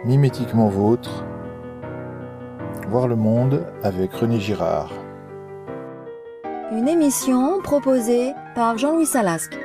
Mimétiquement vôtre, voir le monde avec René Girard. Une émission proposée par Jean-Louis Salasque.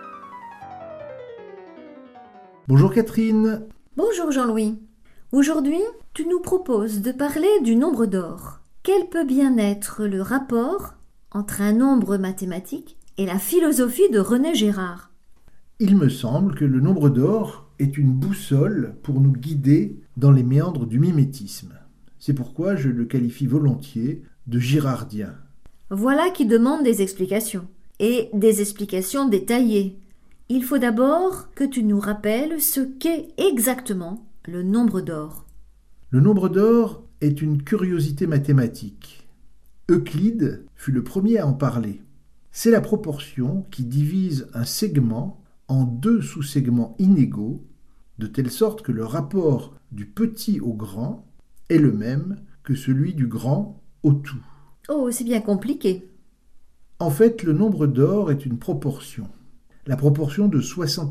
Bonjour Catherine. Bonjour Jean-Louis. Aujourd'hui, tu nous proposes de parler du nombre d'or. Quel peut bien être le rapport entre un nombre mathématique et la philosophie de René Girard ? Il me semble que le nombre d'or est une boussole pour nous guider dans les méandres du mimétisme. C'est pourquoi je le qualifie volontiers de girardien. Voilà qui demande des explications, et des explications détaillées. Il faut d'abord que tu nous rappelles ce qu'est exactement le nombre d'or. Le nombre d'or est une curiosité mathématique. Euclide fut le premier à en parler. C'est la proportion qui divise un segment en deux sous-segments inégaux, de telle sorte que le rapport du petit au grand est le même que celui du grand au tout. Oh, c'est bien compliqué. En fait, le nombre d'or est une proportion, la proportion de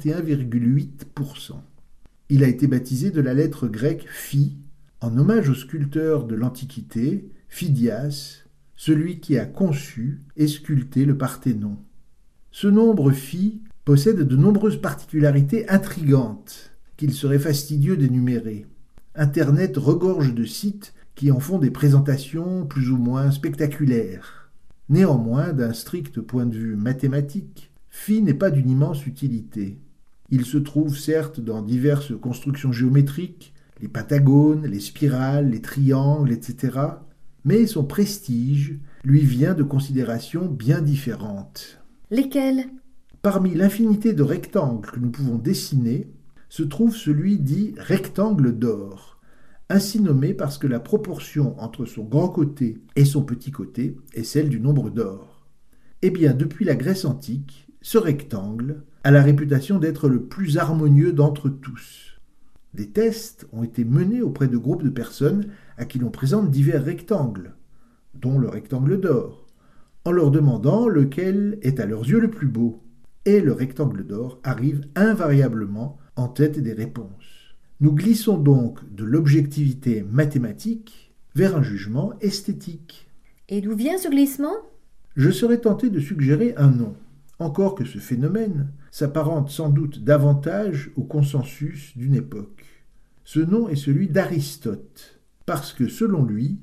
61,8%. Il a été baptisé de la lettre grecque phi, en hommage au sculpteur de l'Antiquité, Phidias, celui qui a conçu et sculpté le Parthénon. Ce nombre phi possède de nombreuses particularités intrigantes qu'il serait fastidieux d'énumérer. Internet regorge de sites qui en font des présentations plus ou moins spectaculaires. Néanmoins, d'un strict point de vue mathématique, phi n'est pas d'une immense utilité. Il se trouve certes dans diverses constructions géométriques, les pentagones, les spirales, les triangles, etc., mais son prestige lui vient de considérations bien différentes. Lesquelles ? Parmi l'infinité de rectangles que nous pouvons dessiner, se trouve celui dit rectangle d'or, ainsi nommé parce que la proportion entre son grand côté et son petit côté est celle du nombre d'or. Eh bien, depuis la Grèce antique, ce rectangle a la réputation d'être le plus harmonieux d'entre tous. Des tests ont été menés auprès de groupes de personnes à qui l'on présente divers rectangles, dont le rectangle d'or, en leur demandant lequel est à leurs yeux le plus beau. Et le rectangle d'or arrive invariablement en tête des réponses. Nous glissons donc de l'objectivité mathématique vers un jugement esthétique. Et d'où vient ce glissement ? Je serais tenté de suggérer un nom, encore que ce phénomène s'apparente sans doute davantage au consensus d'une époque. Ce nom est celui d'Aristote, parce que selon lui,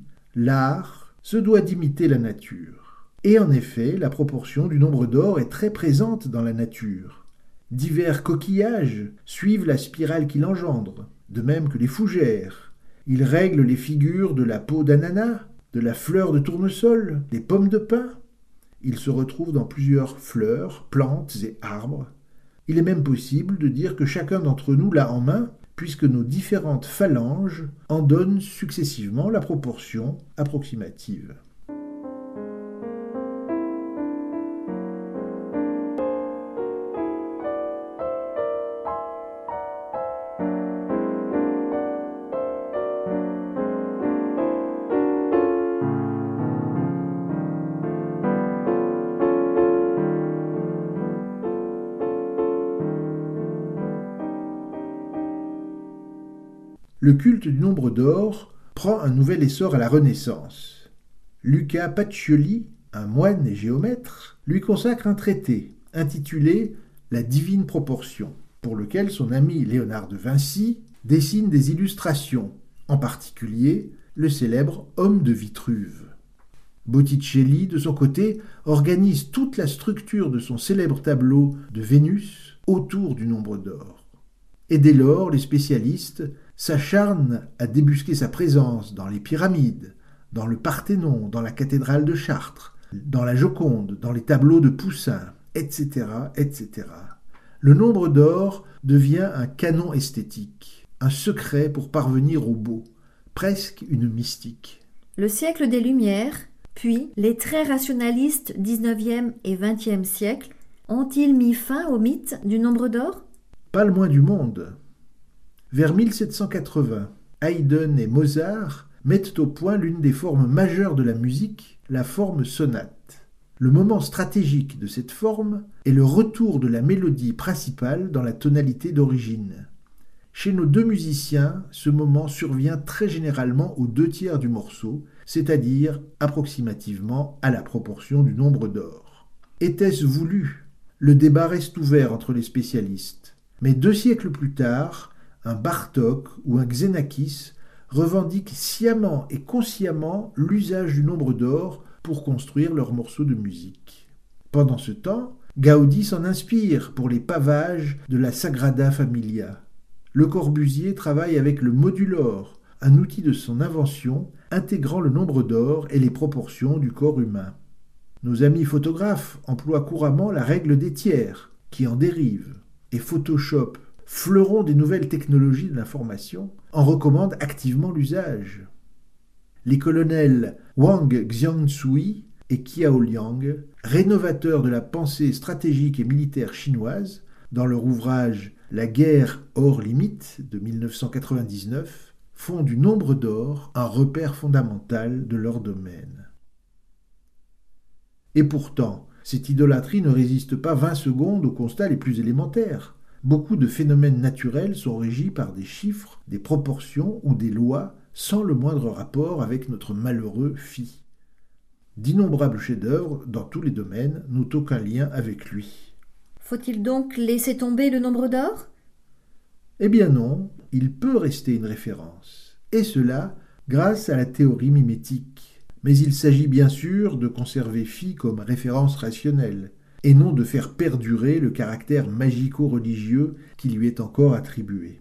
l'art se doit d'imiter la nature. Et en effet, la proportion du nombre d'or est très présente dans la nature. Divers coquillages suivent la spirale qu'il engendre, de même que les fougères. Ils règlent les figures de la peau d'ananas, de la fleur de tournesol, des pommes de pin. Ils se retrouvent dans plusieurs fleurs, plantes et arbres. Il est même possible de dire que chacun d'entre nous l'a en main, puisque nos différentes phalanges en donnent successivement la proportion approximative. Le culte du nombre d'or prend un nouvel essor à la Renaissance. Luca Pacioli, un moine et géomètre, lui consacre un traité intitulé « La divine proportion », pour lequel son ami Léonard de Vinci dessine des illustrations, en particulier le célèbre homme de Vitruve. Botticelli, de son côté, organise toute la structure de son célèbre tableau de Vénus autour du nombre d'or. Et dès lors, les spécialistes s'acharnent à débusquer sa présence dans les pyramides, dans le Parthénon, dans la cathédrale de Chartres, dans la Joconde, dans les tableaux de Poussin, etc., etc. Le nombre d'or devient un canon esthétique, un secret pour parvenir au beau, presque une mystique. Le siècle des Lumières, puis les très rationalistes 19e et 20e siècles, ont-ils mis fin au mythe du nombre d'or ? Pas le moins du monde. Vers 1780, Haydn et Mozart mettent au point l'une des formes majeures de la musique, la forme sonate. Le moment stratégique de cette forme est le retour de la mélodie principale dans la tonalité d'origine. Chez nos deux musiciens, ce moment survient très généralement aux 2/3 du morceau, c'est-à-dire approximativement à la proportion du nombre d'or. Était-ce voulu ? Le débat reste ouvert entre les spécialistes. Mais 2 siècles plus tard, un Bartók ou un Xenakis revendiquent sciemment et consciemment l'usage du nombre d'or pour construire leurs morceaux de musique. Pendant ce temps, Gaudí s'en inspire pour les pavages de la Sagrada Familia. Le Corbusier travaille avec le modulor, un outil de son invention intégrant le nombre d'or et les proportions du corps humain. Nos amis photographes emploient couramment la règle des tiers, qui en dérive, et Photoshop, fleuron des nouvelles technologies de l'information, en recommande activement l'usage. Les colonels Wang Xiangshui et Qiao Liang, rénovateurs de la pensée stratégique et militaire chinoise, dans leur ouvrage « La guerre hors limite » de 1999, font du nombre d'or un repère fondamental de leur domaine. Et pourtant, cette idolâtrie ne résiste pas 20 secondes aux constats les plus élémentaires. Beaucoup de phénomènes naturels sont régis par des chiffres, des proportions ou des lois sans le moindre rapport avec notre malheureux phi. D'innombrables chefs-d'œuvre dans tous les domaines n'ont aucun lien avec lui. Faut-il donc laisser tomber le nombre d'or ? Eh bien non, il peut rester une référence, et cela grâce à la théorie mimétique. Mais il s'agit bien sûr de conserver phi comme référence rationnelle, et non de faire perdurer le caractère magico-religieux qui lui est encore attribué.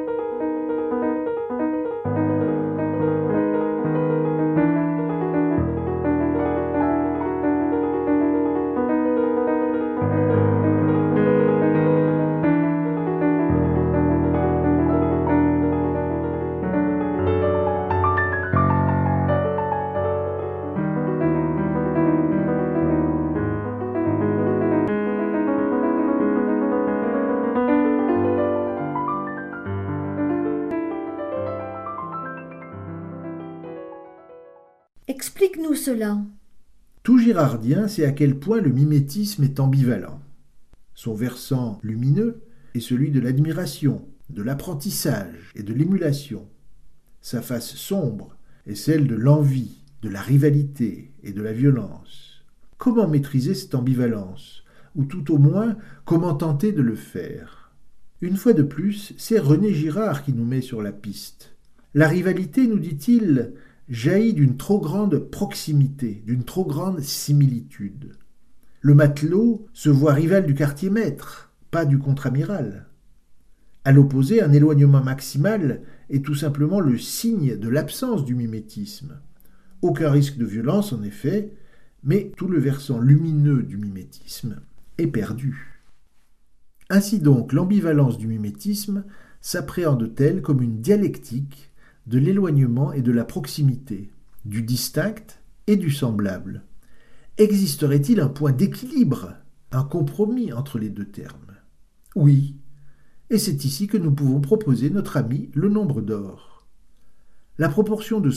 Explique-nous cela. Tout girardien sait à quel point le mimétisme est ambivalent. Son versant lumineux est celui de l'admiration, de l'apprentissage et de l'émulation. Sa face sombre est celle de l'envie, de la rivalité et de la violence. Comment maîtriser cette ambivalence ? Ou tout au moins, comment tenter de le faire ? Une fois de plus, c'est René Girard qui nous met sur la piste. La rivalité, nous dit-il, jaillit d'une trop grande proximité, d'une trop grande similitude. Le matelot se voit rival du quartier-maître, pas du contre-amiral. À l'opposé, un éloignement maximal est tout simplement le signe de l'absence du mimétisme. Aucun risque de violence, en effet, mais tout le versant lumineux du mimétisme est perdu. Ainsi donc, l'ambivalence du mimétisme s'appréhende-t-elle comme une dialectique de l'éloignement et de la proximité, du distinct et du semblable. Existerait-il un point d'équilibre, un compromis entre les deux termes ? Oui, et c'est ici que nous pouvons proposer notre ami le nombre d'or. La proportion de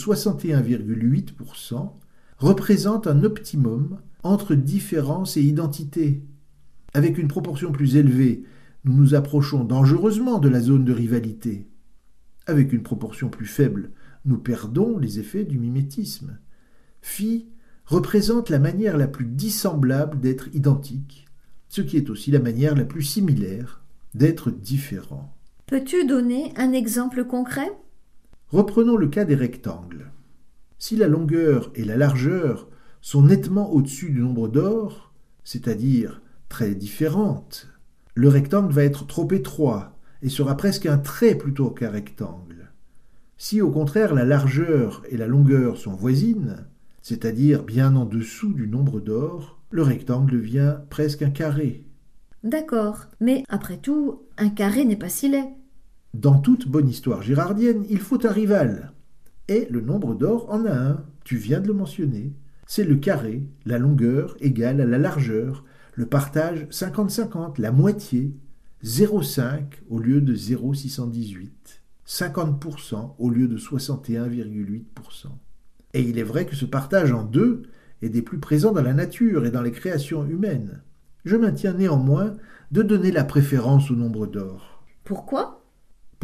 61,8% représente un optimum entre différence et identité. Avec une proportion plus élevée, nous nous approchons dangereusement de la zone de rivalité. Avec une proportion plus faible, nous perdons les effets du mimétisme. Phi représente la manière la plus dissemblable d'être identique, ce qui est aussi la manière la plus similaire d'être différent. Peux-tu donner un exemple concret ? Reprenons le cas des rectangles. Si la longueur et la largeur sont nettement au-dessus du nombre d'or, c'est-à-dire très différentes, le rectangle va être trop étroit et sera presque un trait plutôt qu'un rectangle. Si au contraire la largeur et la longueur sont voisines, c'est-à-dire bien en dessous du nombre d'or, le rectangle devient presque un carré. D'accord, mais après tout, un carré n'est pas si laid. Dans toute bonne histoire girardienne, il faut un rival. Et le nombre d'or en a un, tu viens de le mentionner. C'est le carré, la longueur égale à la largeur, le partage 50-50, la moitié, 0,5 au lieu de 0,618, 50% au lieu de 61,8%. Et il est vrai que ce partage en deux est des plus présents dans la nature et dans les créations humaines. Je maintiens néanmoins de donner la préférence au nombre d'or. Pourquoi ?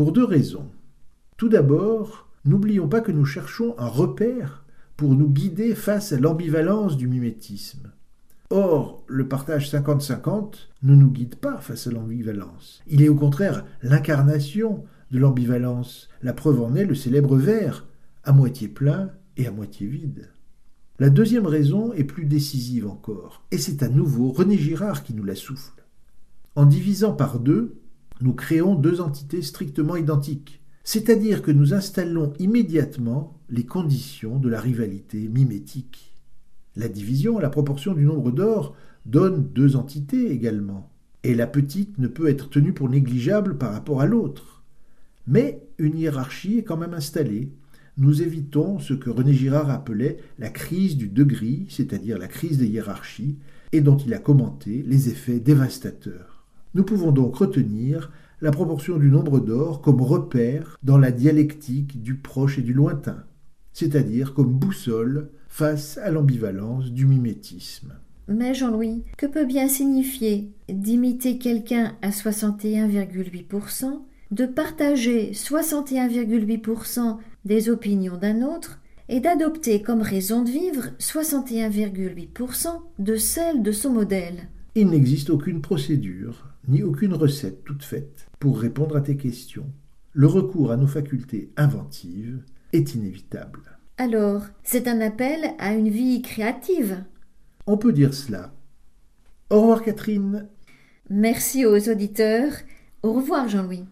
Pour 2 raisons. Tout d'abord, n'oublions pas que nous cherchons un repère pour nous guider face à l'ambivalence du mimétisme. Or, le partage 50-50 ne nous guide pas face à l'ambivalence. Il est au contraire l'incarnation de l'ambivalence. La preuve en est le célèbre verre, à moitié plein et à moitié vide. La deuxième raison est plus décisive encore, et c'est à nouveau René Girard qui nous la souffle. En divisant par 2, nous créons 2 entités strictement identiques, c'est-à-dire que nous installons immédiatement les conditions de la rivalité mimétique. La division à la proportion du nombre d'or donne 2 entités également, et la petite ne peut être tenue pour négligeable par rapport à l'autre. Mais une hiérarchie est quand même installée. Nous évitons ce que René Girard appelait la crise du degré, c'est-à-dire la crise des hiérarchies, et dont il a commenté les effets dévastateurs. Nous pouvons donc retenir la proportion du nombre d'or comme repère dans la dialectique du proche et du lointain, c'est-à-dire comme boussole face à l'ambivalence du mimétisme. Mais Jean-Louis, que peut bien signifier d'imiter quelqu'un à 61,8%, de partager 61,8% des opinions d'un autre et d'adopter comme raison de vivre 61,8% de celles de son modèle? Il n'existe aucune procédure, ni aucune recette toute faite pour répondre à tes questions. Le recours à nos facultés inventives est inévitable. Alors, c'est un appel à une vie créative. On peut dire cela. Au revoir Catherine. Merci aux auditeurs. Au revoir Jean-Louis.